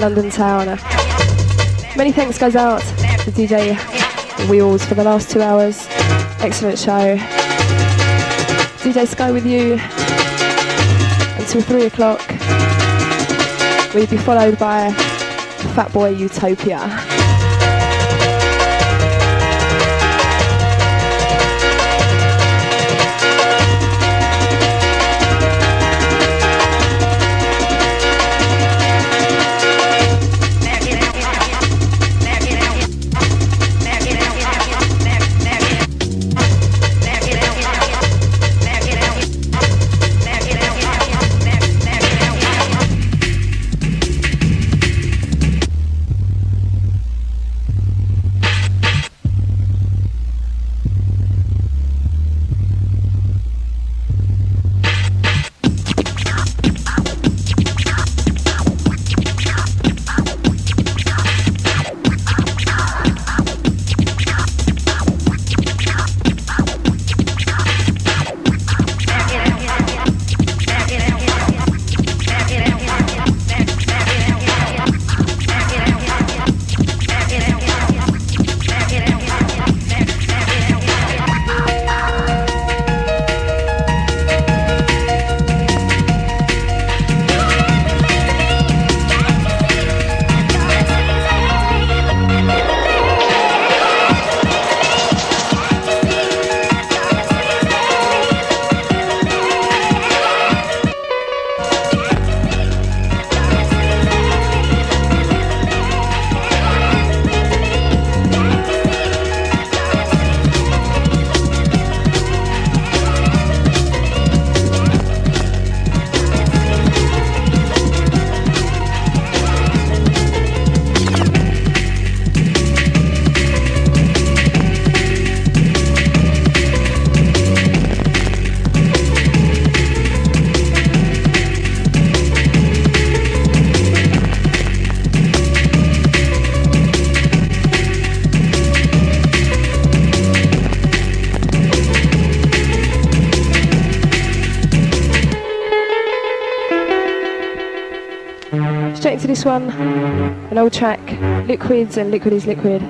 London town. Many thanks goes out to DJ Wheels for the last 2 hours. Excellent show. DJ Sky with you until 3 o'clock. We'll be followed by Fatboy Utopia. Straight into this one, an old track, Liquids and Liquid is Liquid.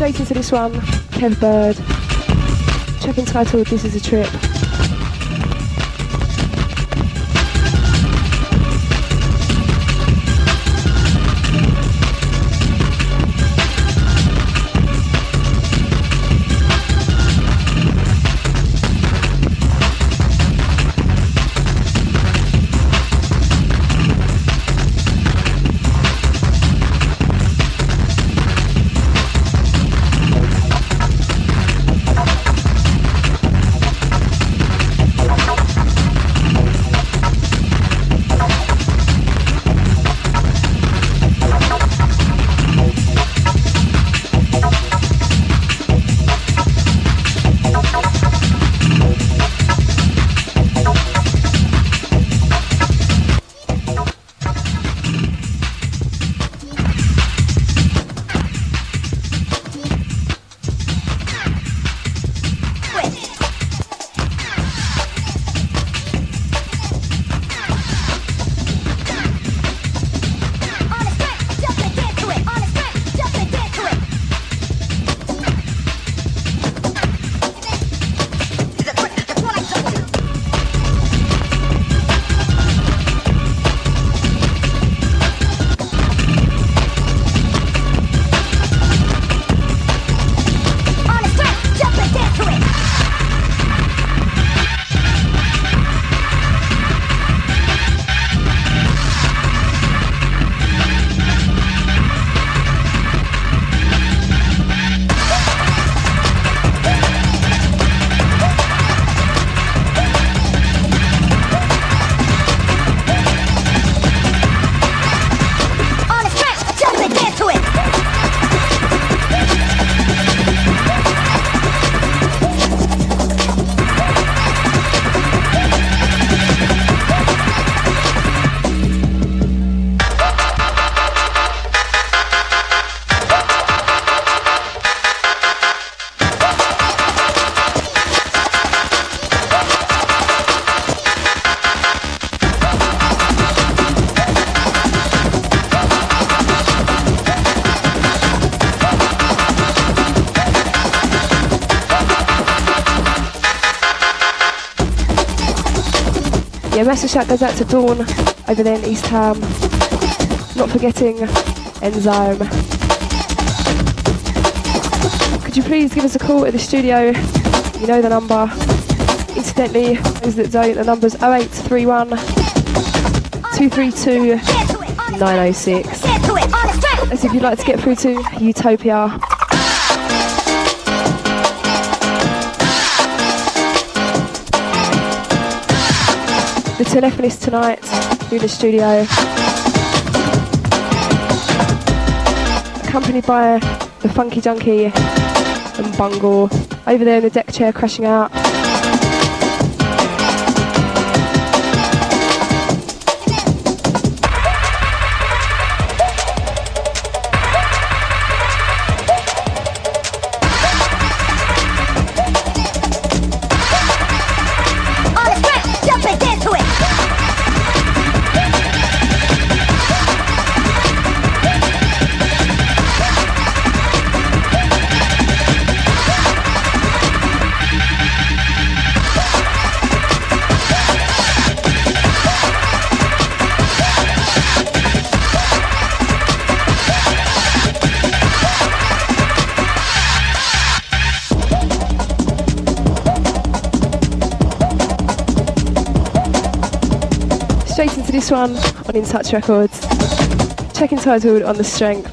Straight into this one, Kev Bird. Track entitled This Is a Trip. Yeah, massive shout goes out to Dawn over there in East Ham. Not forgetting Enzyme. Could you please give us a call at the studio? You know the number. Incidentally, those that don't, the number's 0831 232 906. That's if you'd like to get through to Utopia. The telephonist tonight through the studio, accompanied by the Funky Junkie and Bungle over there in the deck chair crashing out. Straight into this one on In Touch Records. Track entitled On the Strength.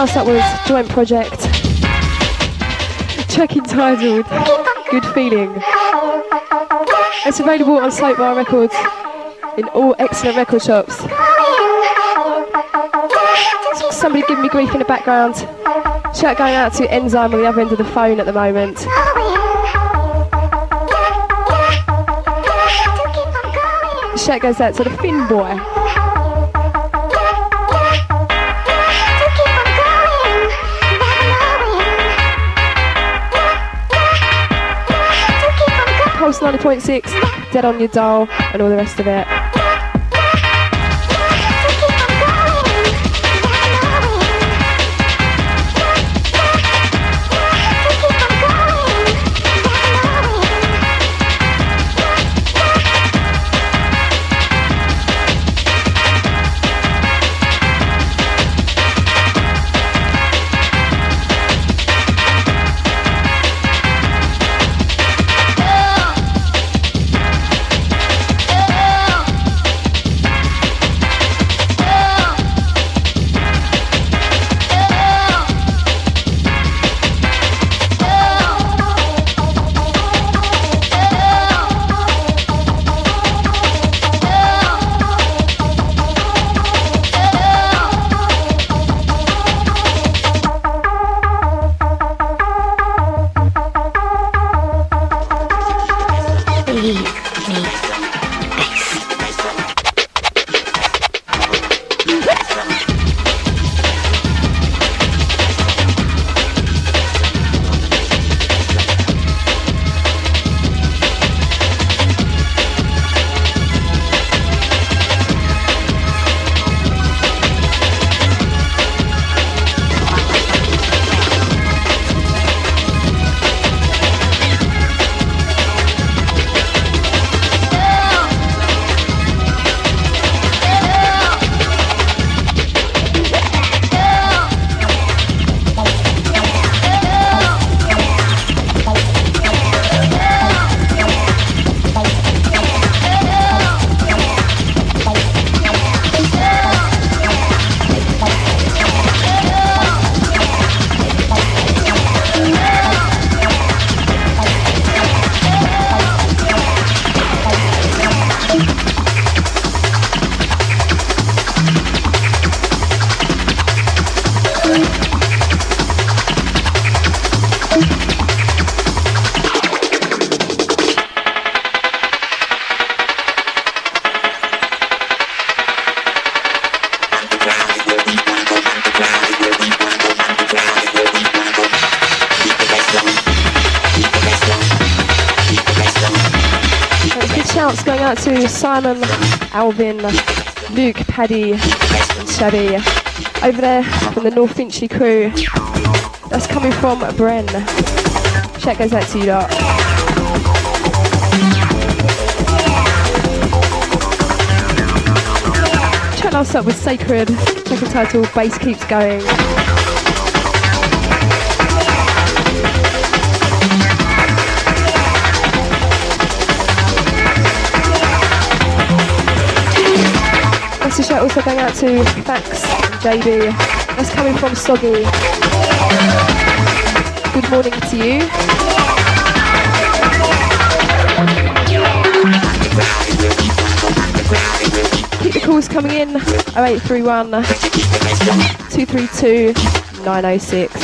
last up was Joint Project. Track entitled Good Feeling. It's available on Soap Bar Records in all excellent record shops. Somebody giving me grief in the background. Shout going out to Enzyme on the other end of the phone at the moment. Shout goes out to the Finn boy. Pulse 90.6, Dead on Your Dial, and all the rest of it. Shouts going out to Simon, Alvin, Luke, Paddy and Shabby over there from the North Finchley crew. That's coming from Bren. Shout goes out to you lot. Track last up with Sacred, track entitled Bass Keeps Going. This shout also going out to Thanks and JB. That's coming from Soggy. Good morning to you. Keep the calls coming in. 0831 232 906.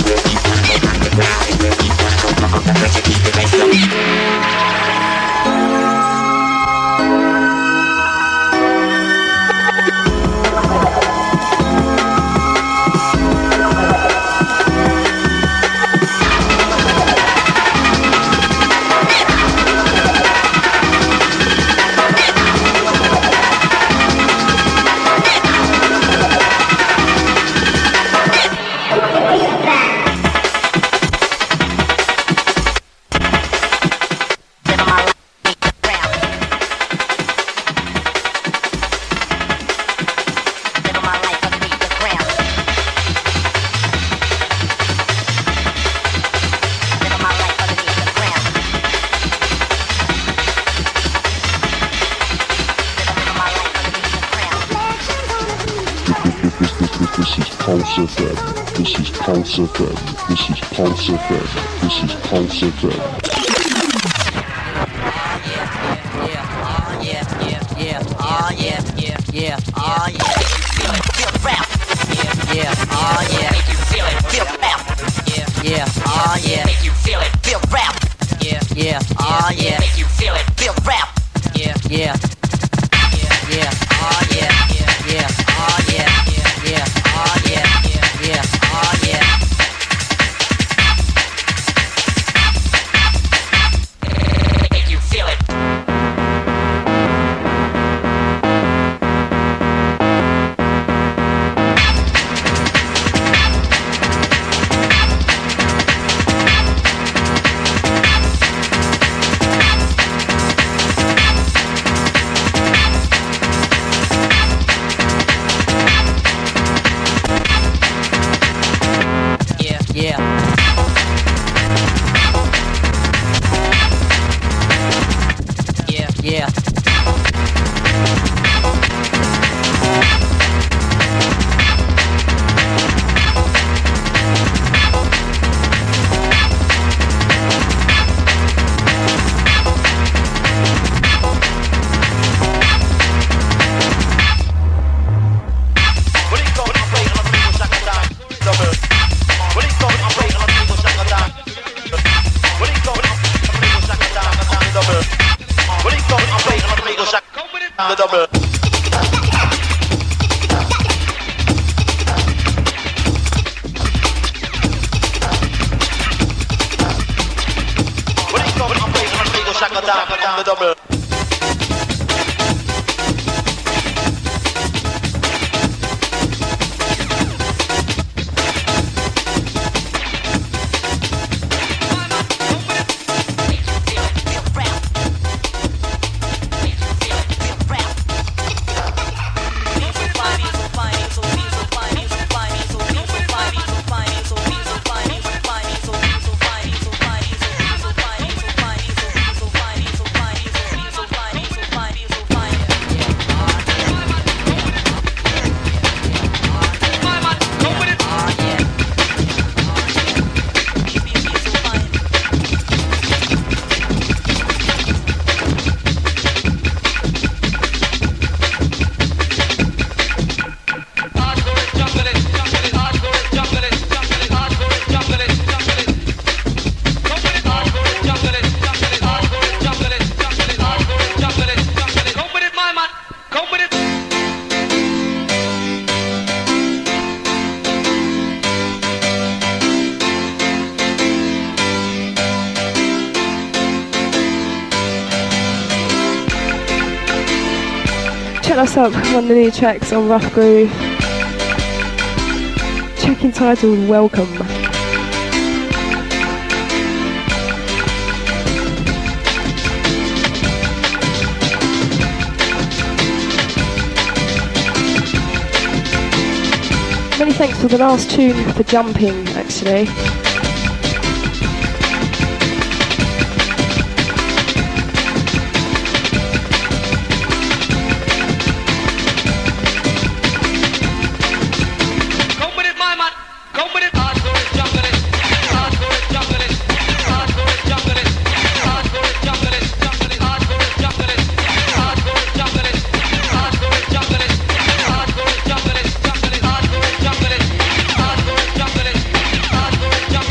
This is Pulse FM. This is Pulse FM. This is Pulse FM. This is Pulse FM. Us up one of the new tracks on Rough Groove. Track entitled Welcome. Many thanks for the last tune for jumping, actually. Jump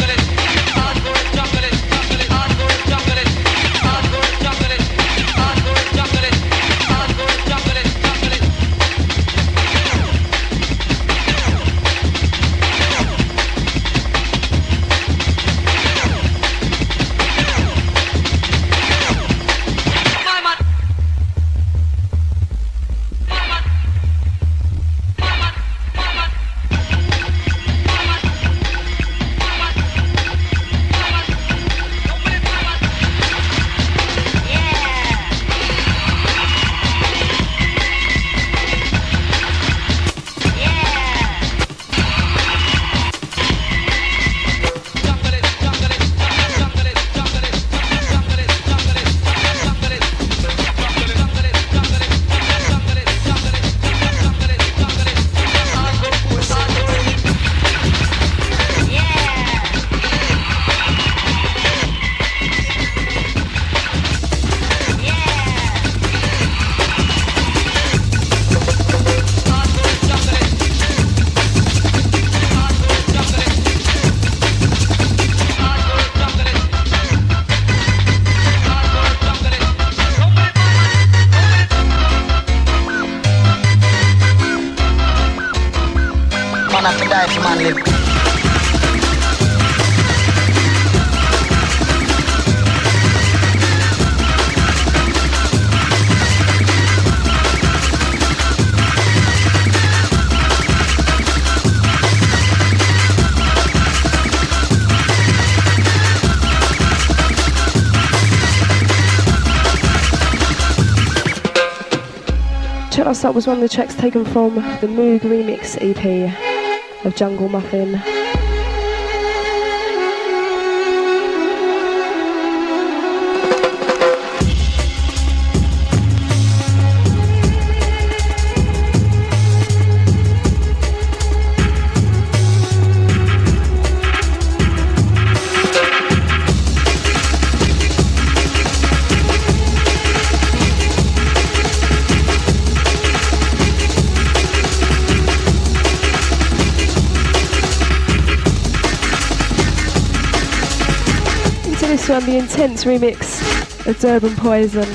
Last Up was one of the tracks taken from the Moog remix EP of Jungle Muffin. This one, the Intense remix of Durban Poison.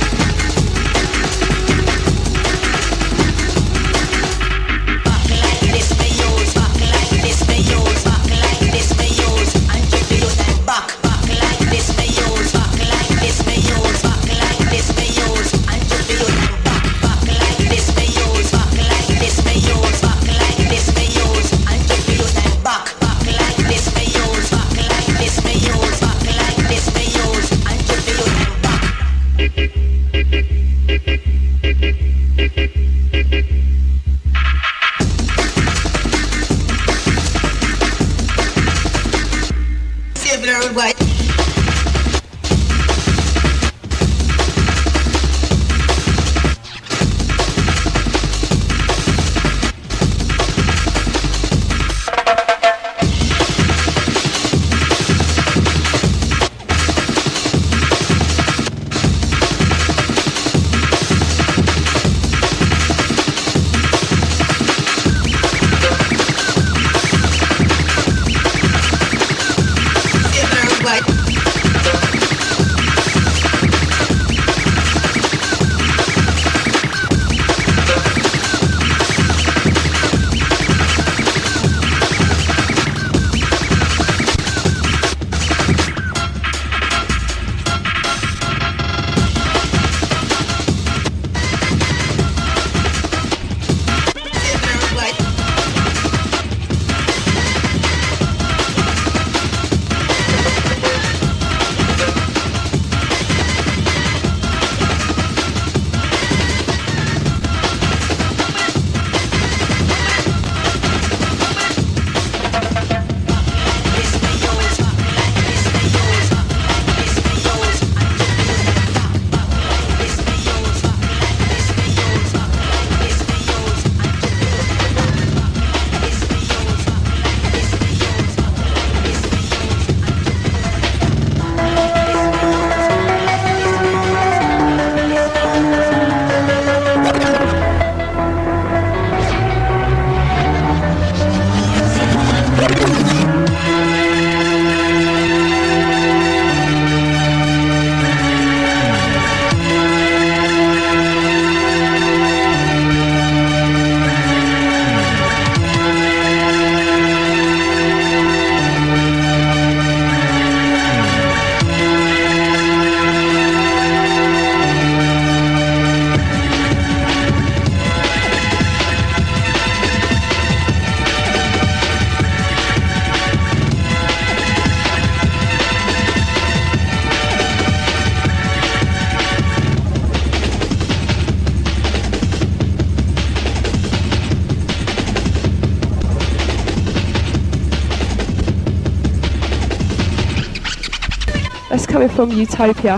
That's coming from Utopia,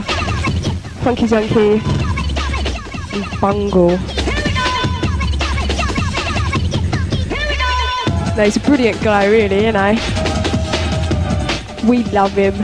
Funky Junkie, and Bungle. No, he's a brilliant guy, really, you know. We love him.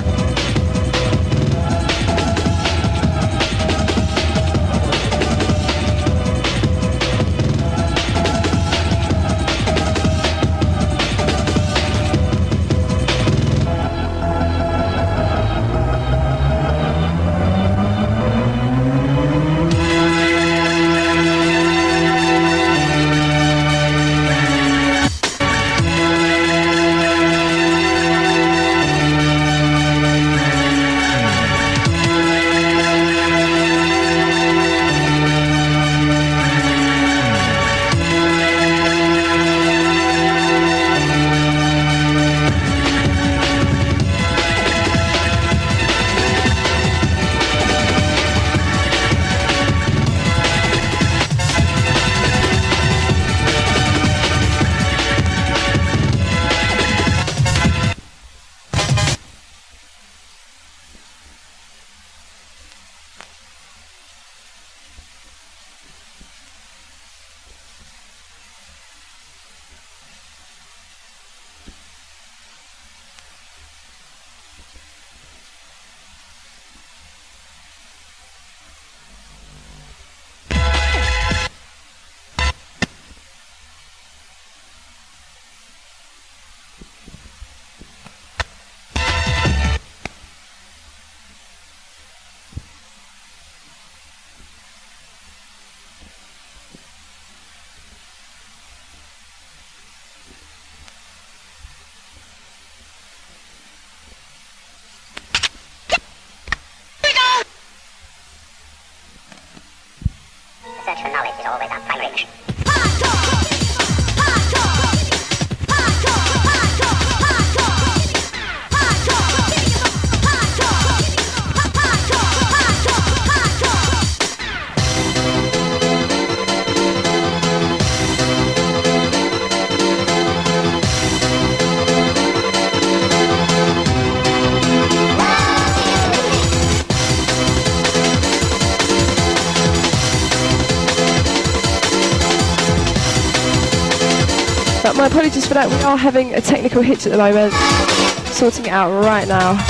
search for knowledge is always our primary mission. But my apologies for that, we are having a technical hitch at the moment, sorting it out right now.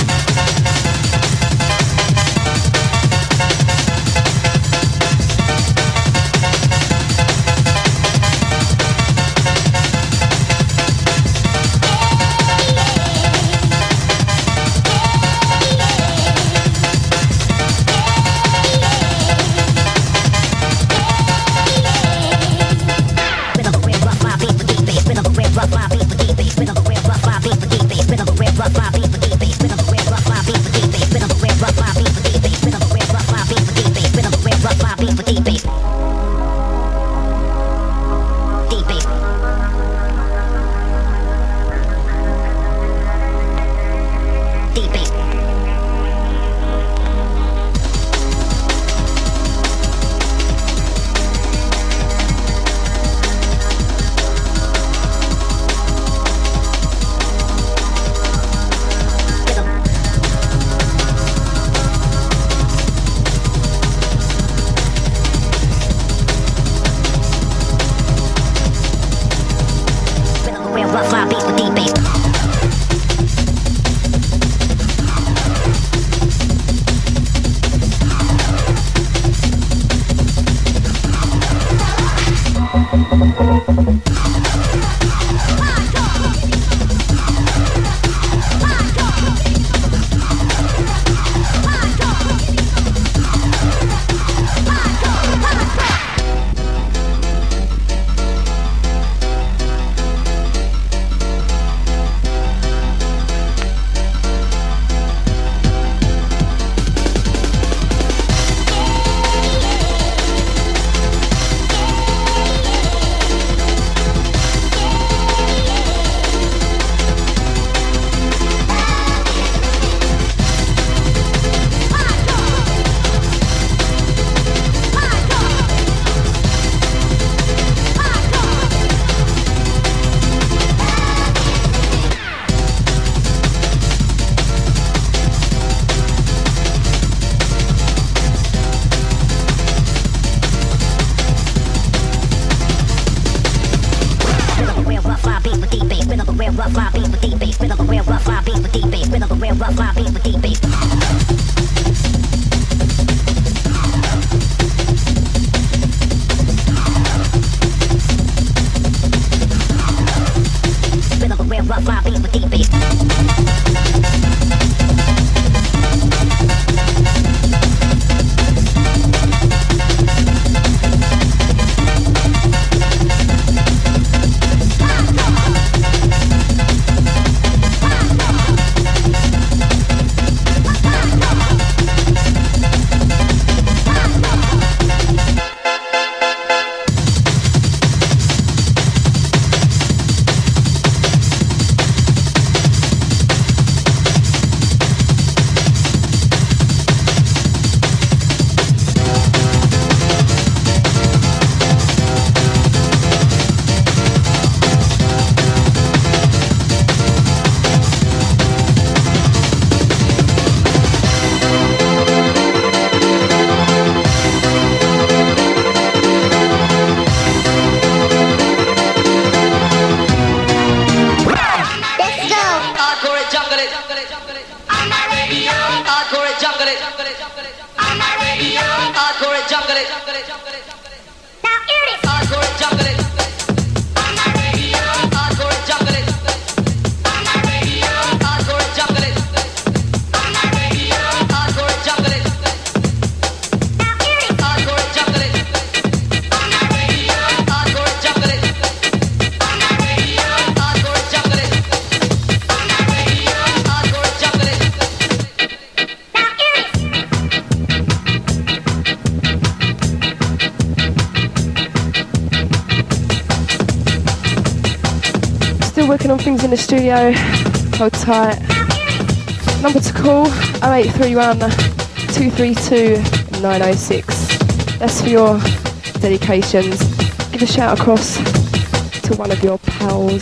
working on things in the studio. Hold tight. Number to call, 0831 232 906. That's for your dedications. Give a shout across to one of your pals.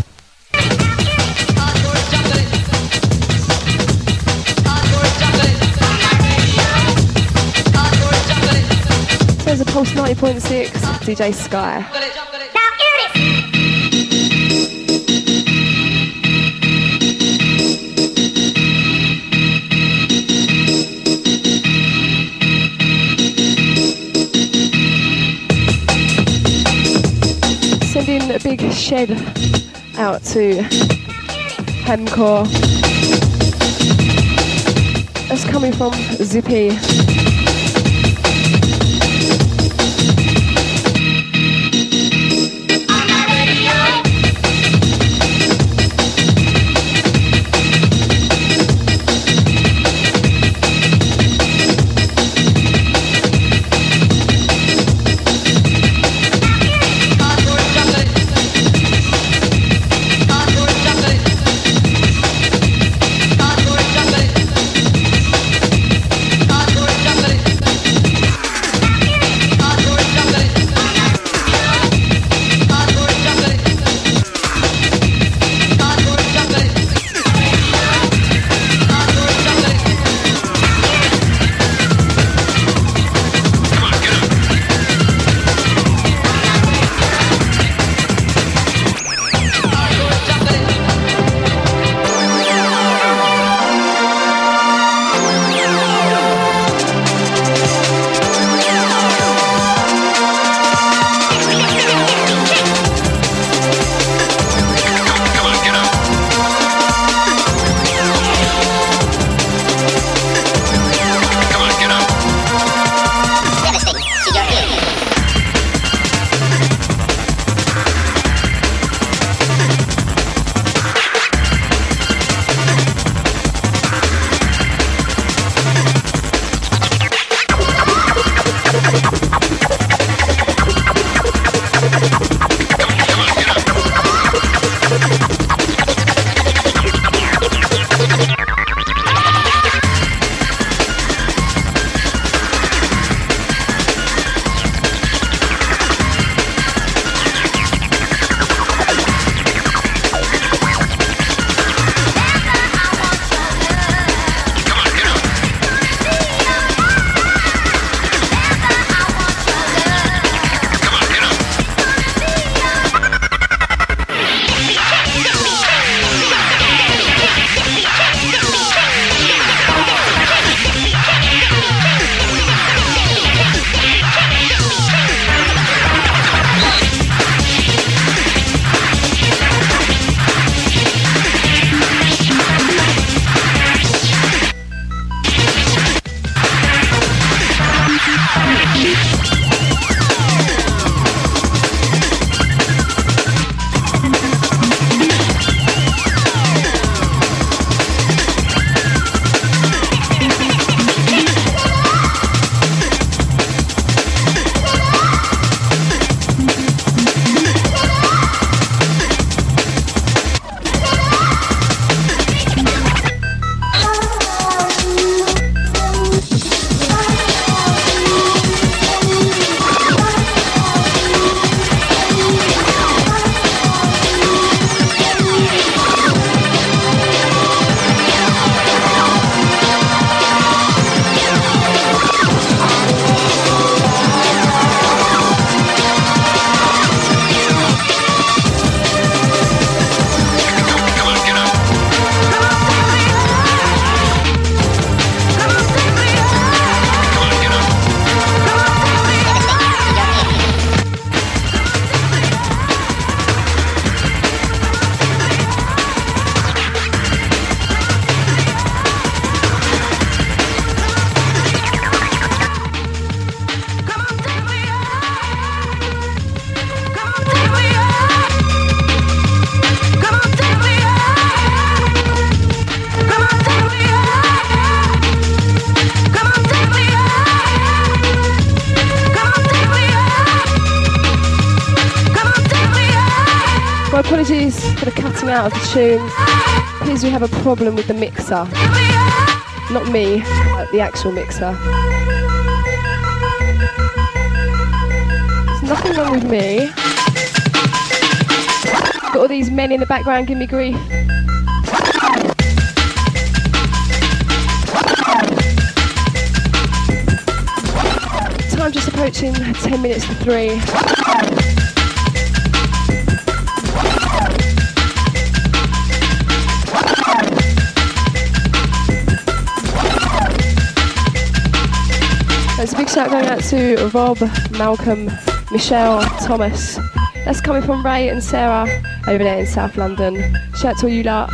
There's a Pulse 90.6, DJ Sky. Sending a big shed out to Hemcore. That's coming from Zippy. mixing out of the tune. Appears we have a problem with the mixer. Not me, but the actual mixer. There's nothing wrong with me. Got all these men in the background giving me grief. Time just approaching 10 minutes to 3. There's a big shout going out to Rob, Malcolm, Michelle, Thomas. That's coming from Ray and Sarah over there in South London. Shout out to all you lot.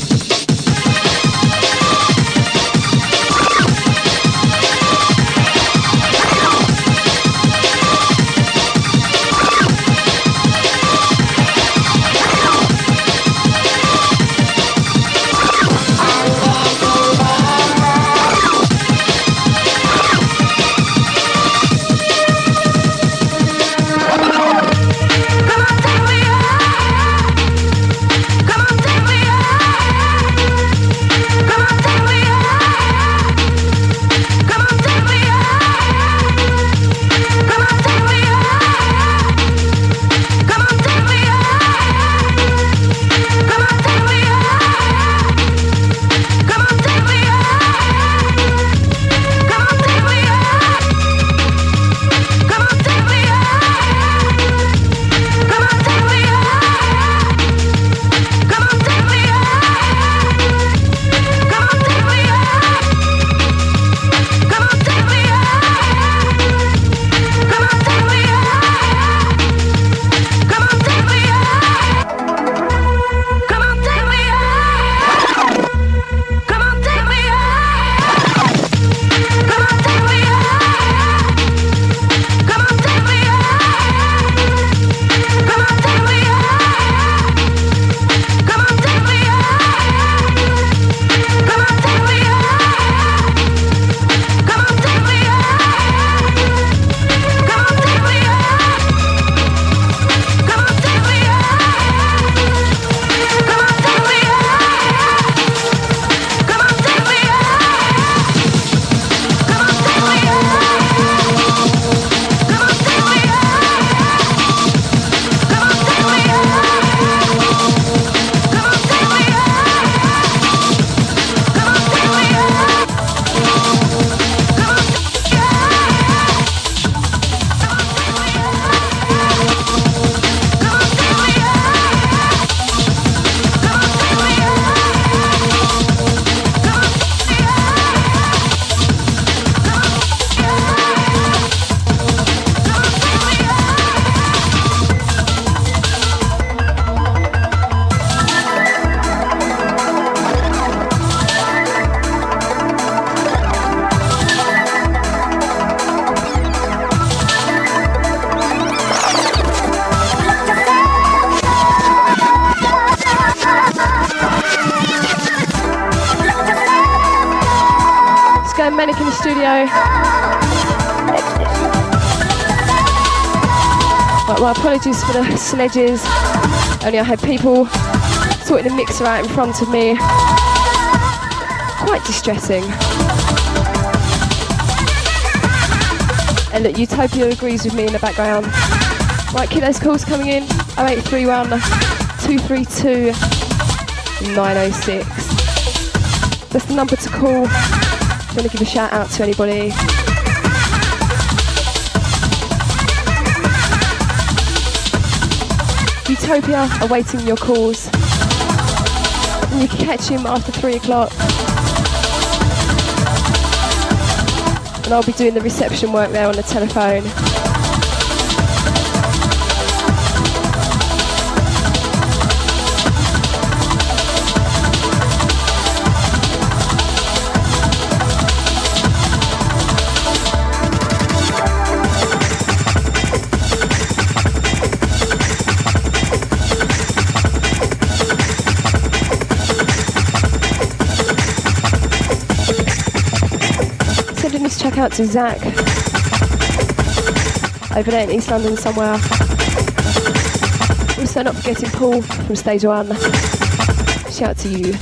Manic in the studio. Right, my apologies for the sledges. Only I had people sorting the mixer out in front of me. Quite distressing. And look, Utopia agrees with me in the background. Right, keep those calls coming in. 0831 232 906. That's the number to call. I'm going to give a shout out to anybody. Utopia awaiting your calls. And you can catch him after 3 o'clock. And I'll be doing the reception work there on the telephone. Check out to Zach over there in East London somewhere. Also not forgetting Paul from Stage 1. shout to you.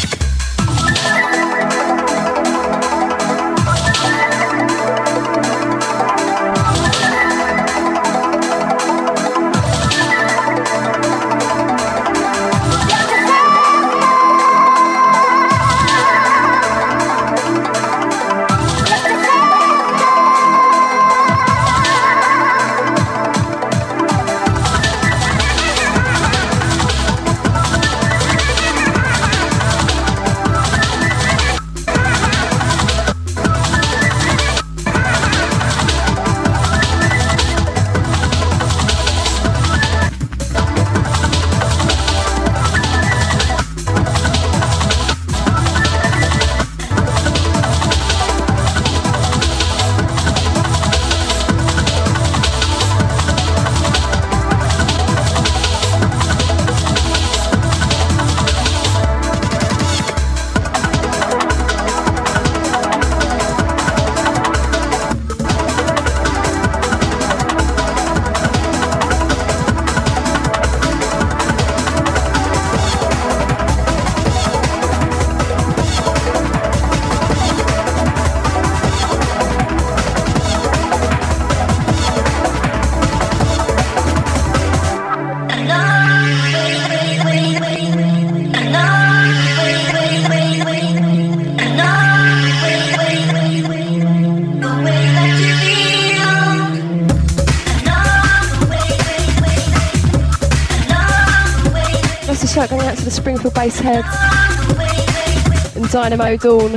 Shout going out to the Springfield Bassheads and Dynamo Dawn,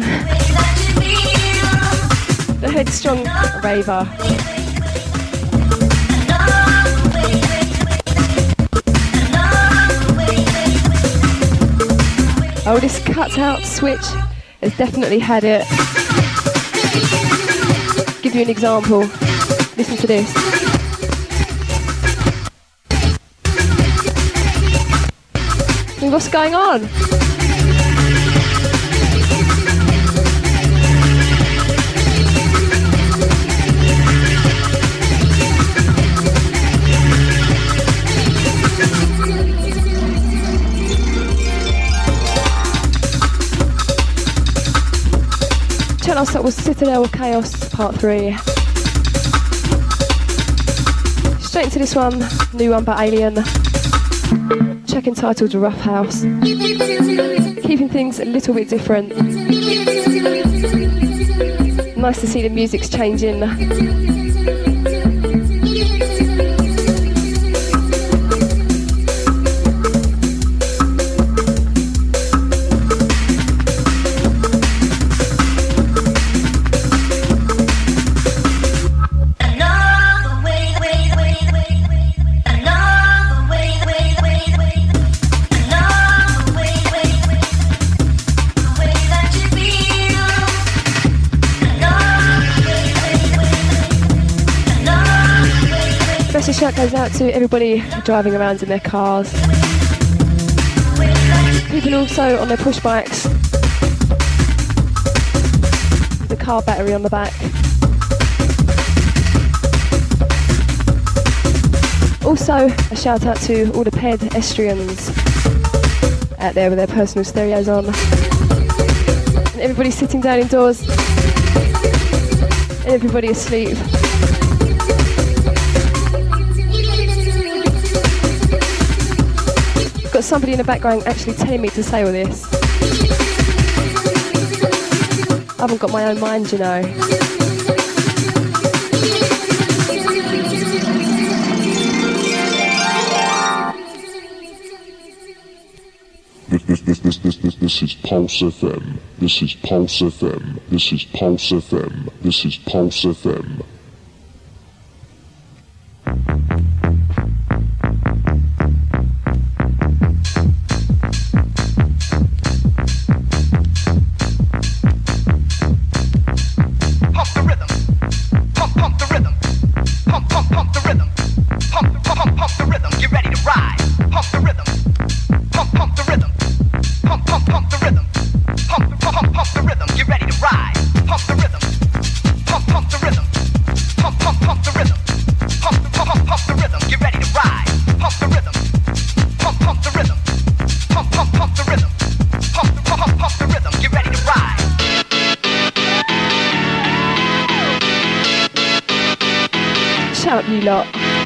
the Headstrong Raver. Oh, this cut-out switch has definitely had it. Give you an example. Listen to this. What's going on? Tell us that was Citadel Chaos Part 3. Straight into this one, new one by Alien. Track entitled Rough House. Keeping things a little bit different. Nice to see the music's changing. Shout goes out to everybody driving around in their cars. People also on their push bikes. The car battery on the back. Also a shout out to all the pedestrians out there with their personal stereos on. And everybody sitting down indoors. And everybody asleep. Got somebody in the background actually telling me to say all this. I haven't got my own mind, you know. This is Pulse FM. This is Pulse FM. This is Pulse FM. This is Pulse FM. Pump the rhythm. Shut up, you lot.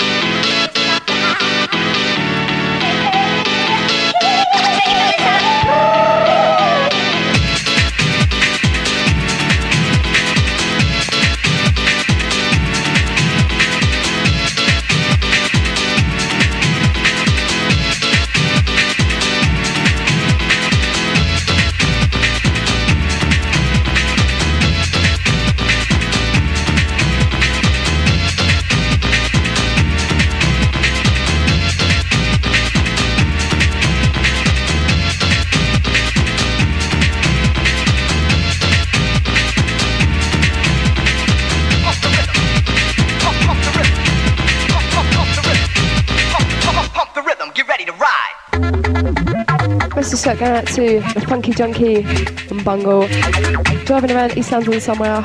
Going out to the Funky Junkie and Bungle, driving around East London somewhere.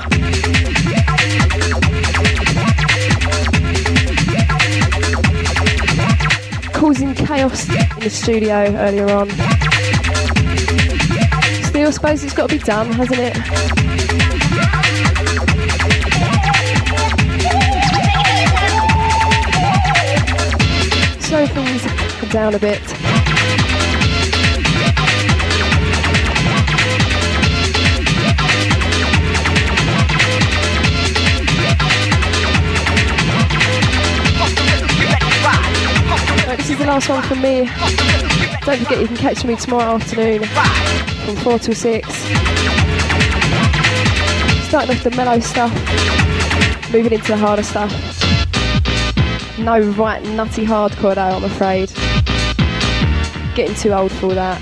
Causing chaos in the studio earlier on. Still, I suppose it's got to be done, hasn't it? Slow things down a bit. This is the last one from me. Don't forget you can catch me tomorrow afternoon from 4 till 6. Starting off the mellow stuff, moving into the harder stuff. No right nutty hardcore though, I'm afraid. Getting too old for all that.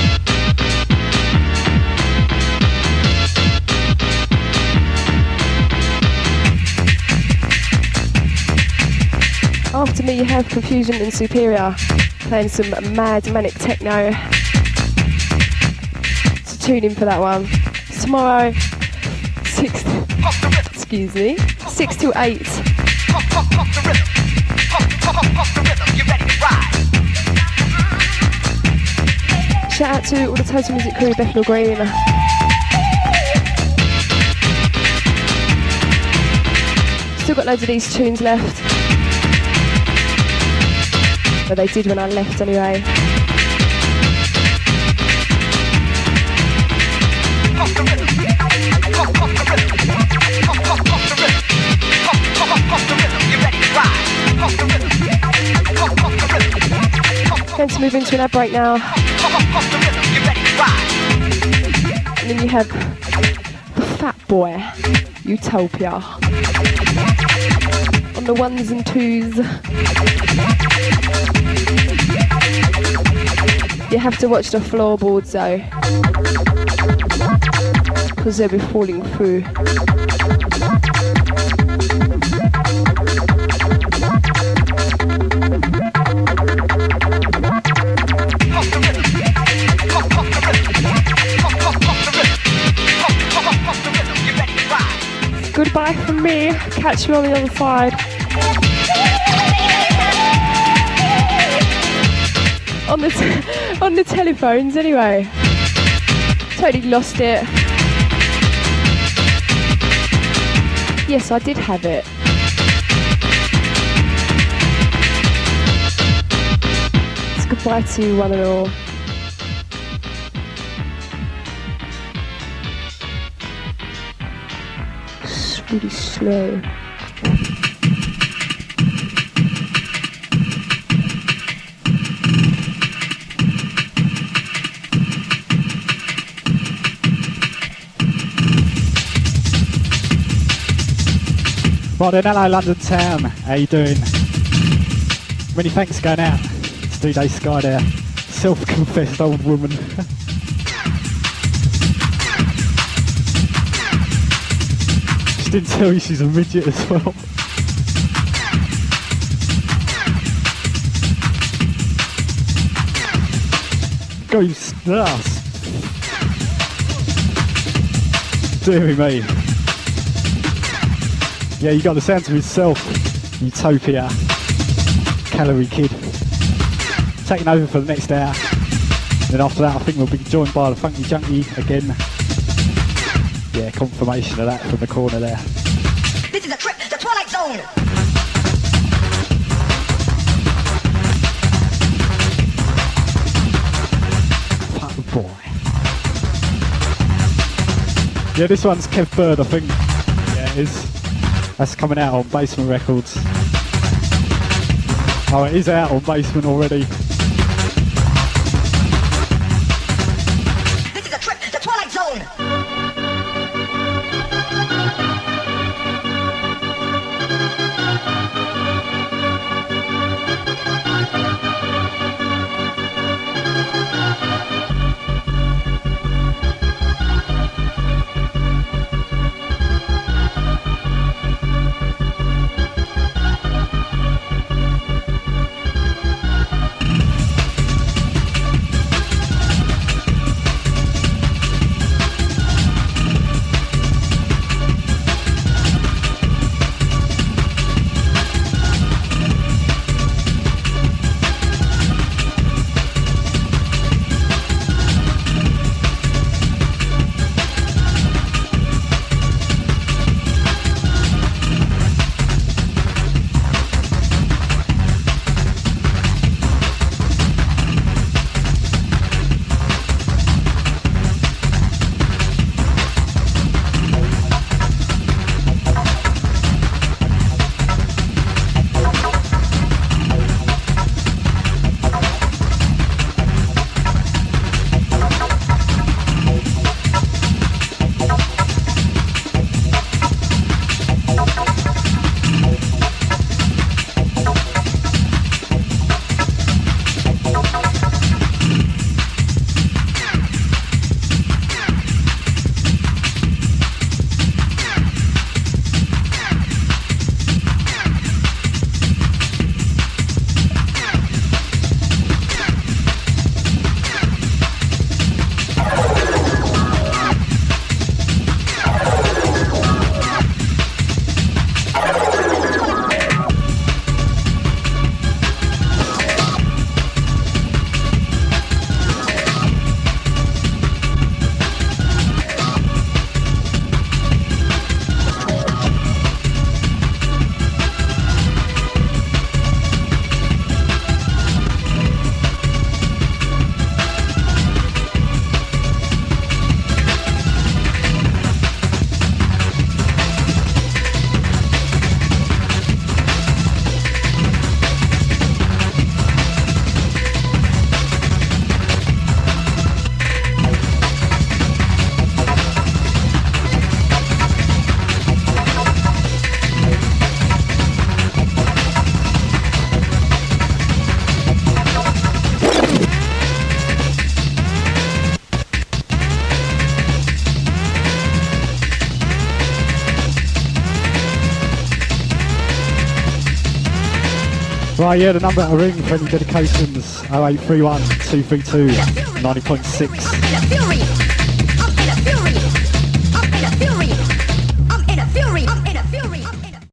After me you have Confusion and Superior playing some mad manic techno. So tune in for that one. Tomorrow 6 till 8. Shout out to all the Total Music crew, Bethnal Green. Still got loads of these tunes left. But they did when I left anyway. Going to move into an ad break now. And then you have the Fat Boy, Utopia. On the ones and twos. You have to watch the floorboards though, because they'll be falling through. Goodbye from me, catch me on the other side. On the telephones anyway. Totally lost it. Yes, I did have it. It's goodbye to one and all. It's really slow. Right then, hello London town, how you doing? Many thanks going out to DJ Sky there, self-confessed old woman. Just didn't tell you she's a midget as well. Go you ass. Dear me. Yeah, you got the sound to himself, Utopia, Calorie Kid. Taking over for the next hour. Then after that I think we'll be joined by the Funky Junkie again. Yeah, confirmation of that from the corner there. This is a trip, the Twilight Zone. boy. Yeah, this one's Kev Bird, I think. Yeah, it is. That's coming out on Basement Records. Oh, it is out on Basement already. This is a trip to Twilight Zone. Right, yeah, the number to ring for any dedications, 0831 232 90.6. Up in a fury, up in a fury, up in a fury.